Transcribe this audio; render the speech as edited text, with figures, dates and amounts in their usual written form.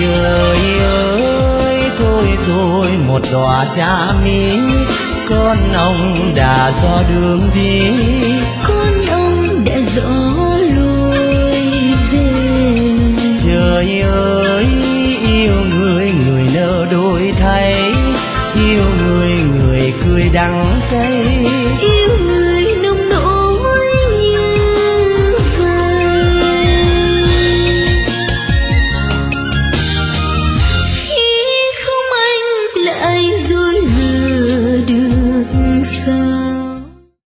Trời ơi thôi rồi một đóa cha mi, con ông đã rõ đường đi, con ông đã rõ lối về. Trời ơi yêu người người nỡ đổi thay, yêu người người cười đắng cay, Yêu